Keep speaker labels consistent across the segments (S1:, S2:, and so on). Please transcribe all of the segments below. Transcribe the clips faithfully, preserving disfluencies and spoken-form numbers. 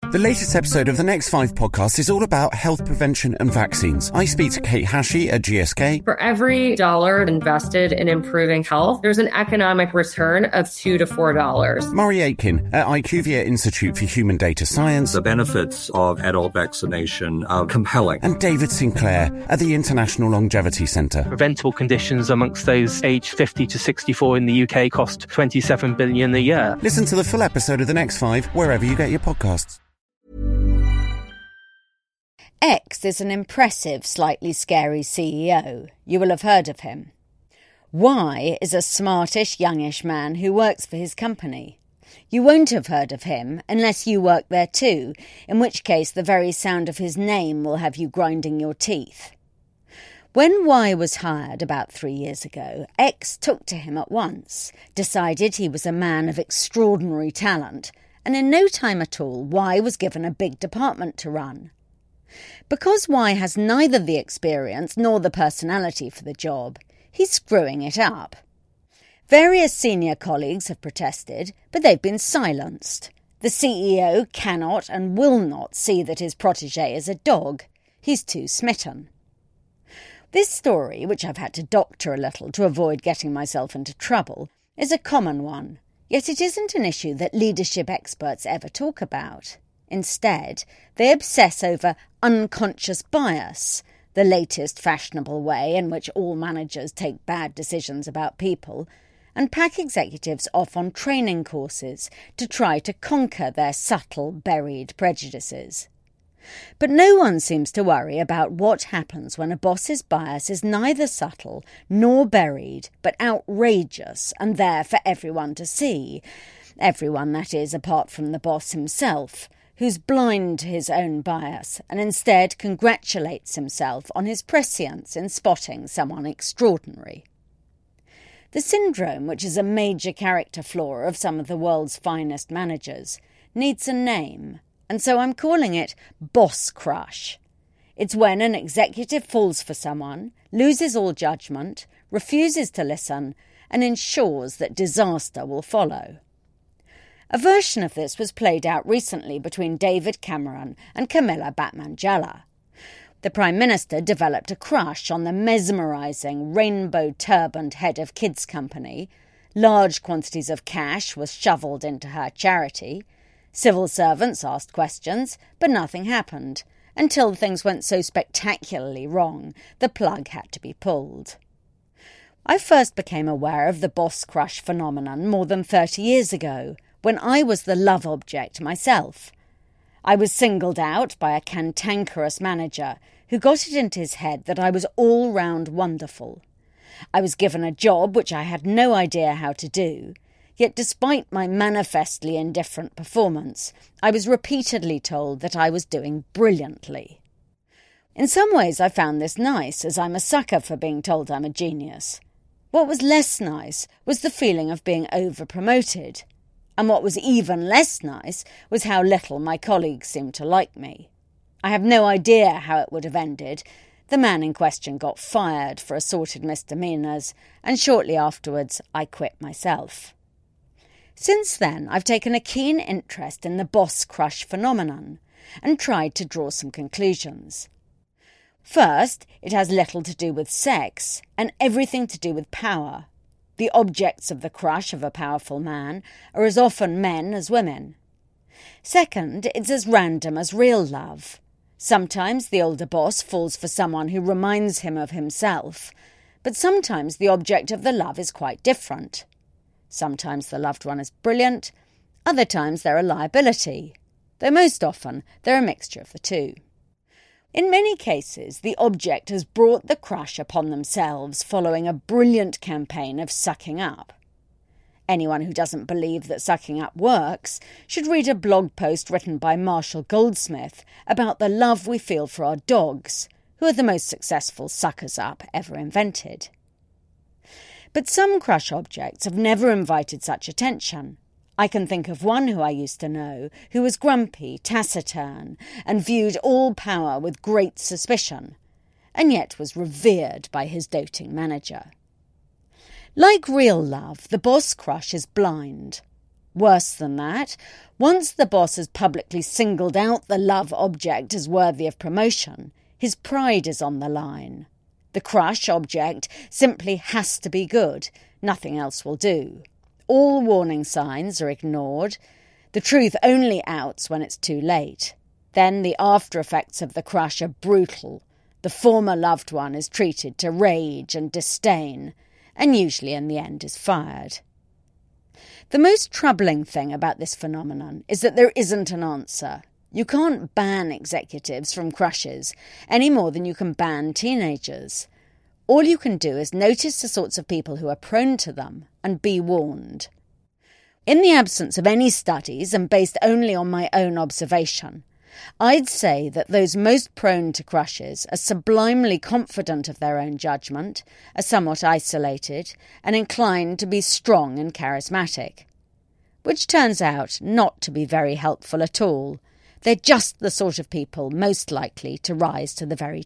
S1: The latest episode of the Next Five podcast is all about health prevention and vaccines. I speak to Kate Hashey at G S K.
S2: For every dollar invested in improving health, there's an economic return of two to four dollars.
S1: Murray Aitken at IQVIA Institute for Human Data Science.
S3: The benefits of adult vaccination are compelling.
S1: And David Sinclair at the International Longevity Centre.
S4: Preventable conditions amongst those aged fifty to sixty-four in the U K cost twenty-seven billion dollars a year.
S1: Listen to the full episode of The Next Five wherever you get your podcasts.
S5: X is an impressive, slightly scary C E O. You will have heard of him. Y is a smartish, youngish man who works for his company. You won't have heard of him unless you work there too, in which case the very sound of his name will have you grinding your teeth. When Y was hired about three years ago, X took to him at once, decided he was a man of extraordinary talent, and in no time at all, Y was given a big department to run. Because Y has neither the experience nor the personality for the job, he's screwing it up. Various senior colleagues have protested, but they've been silenced. The C E O cannot and will not see that his protégé is a dog. He's too smitten. This story, which I've had to doctor a little to avoid getting myself into trouble, is a common one, yet it isn't an issue that leadership experts ever talk about. Instead, they obsess over unconscious bias, the latest fashionable way in which all managers take bad decisions about people, and pack executives off on training courses to try to conquer their subtle, buried prejudices. But no one seems to worry about what happens when a boss's bias is neither subtle nor buried, but outrageous and there for everyone to see. Everyone, that is, apart from the boss himself, who's blind to his own bias and instead congratulates himself on his prescience in spotting someone extraordinary. The syndrome, which is a major character flaw of some of the world's finest managers, needs a name, and so I'm calling it boss crush. It's when an executive falls for someone, loses all judgment, refuses to listen, and ensures that disaster will follow. A version of this was played out recently between David Cameron and Camilla Batman-Jalla. The Prime Minister developed a crush on the mesmerising, rainbow-turbaned head of Kids Company. Large quantities of cash was shovelled into her charity. Civil servants asked questions, but nothing happened, until things went so spectacularly wrong the plug had to be pulled. I first became aware of the boss crush phenomenon more than thirty years ago, when I was the love object myself. I was singled out by a cantankerous manager who got it into his head that I was all-round wonderful. I was given a job which I had no idea how to do, yet despite my manifestly indifferent performance, I was repeatedly told that I was doing brilliantly. In some ways I found this nice, as I'm a sucker for being told I'm a genius. What was less nice was the feeling of being over-promoted. And what was even less nice was how little my colleagues seemed to like me. I have no idea how it would have ended. The man in question got fired for assorted misdemeanours, and shortly afterwards I quit myself. Since then, I've taken a keen interest in the boss crush phenomenon and tried to draw some conclusions. First, it has little to do with sex and everything to do with power. The objects of the crush of a powerful man are as often men as women. Second, it's as random as real love. Sometimes the older boss falls for someone who reminds him of himself, but sometimes the object of the love is quite different. Sometimes the loved one is brilliant, other times they're a liability, though most often they're a mixture of the two. In many cases, the object has brought the crush upon themselves following a brilliant campaign of sucking up. Anyone who doesn't believe that sucking up works should read a blog post written by Marshall Goldsmith about the love we feel for our dogs, who are the most successful suckers up ever invented. But some crush objects have never invited such attention. I can think of one who I used to know, who was grumpy, taciturn, and viewed all power with great suspicion, and yet was revered by his doting manager. Like real love, the boss crush is blind. Worse than that, once the boss has publicly singled out the love object as worthy of promotion, his pride is on the line. The crush object simply has to be good. Nothing else will do. All warning signs are ignored. The truth only outs when it's too late. Then the after effects of the crush are brutal. The former loved one is treated to rage and disdain, and usually in the end is fired. The most troubling thing about this phenomenon is that there isn't an answer. You can't ban executives from crushes any more than you can ban teenagers. All you can do is notice the sorts of people who are prone to them and be warned. In the absence of any studies and based only on my own observation, I'd say that those most prone to crushes are sublimely confident of their own judgment, are somewhat isolated, and inclined to be strong and charismatic. Which turns out not to be very helpful at all. They're just the sort of people most likely to rise to the very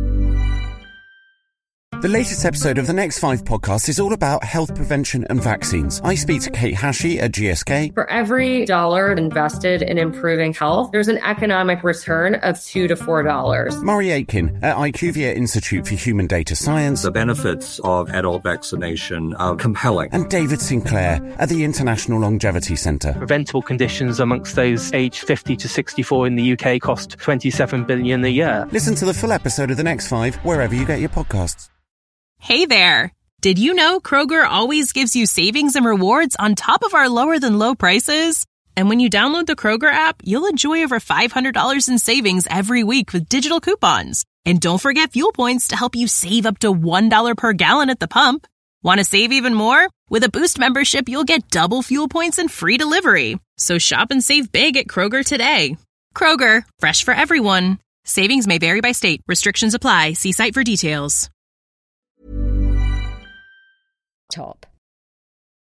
S1: The latest episode of the Next Five podcast is all about health prevention and vaccines. I speak to Kate Hashey at G S K.
S2: For every dollar invested in improving health, there's an economic return of two to four dollars.
S1: Murray Aitken at IQVIA Institute for Human Data Science.
S3: The benefits of adult vaccination are compelling.
S1: And David Sinclair at the International Longevity Centre.
S4: Preventable conditions amongst those aged fifty to sixty-four in the U K cost twenty-seven billion dollars a year.
S1: Listen to the full episode of The Next Five wherever you get your podcasts.
S6: Hey there! Did you know Kroger always gives you savings and rewards on top of our lower-than-low prices? And when you download the Kroger app, you'll enjoy over five hundred dollars in savings every week with digital coupons. And don't forget Fuel Points to help you save up to one dollar per gallon at the pump. Want to save even more? With a Boost membership, you'll get double Fuel Points and free delivery. So shop and save big at Kroger today. Kroger, fresh for everyone. Savings may vary by state. Restrictions apply. See site for details.
S5: top.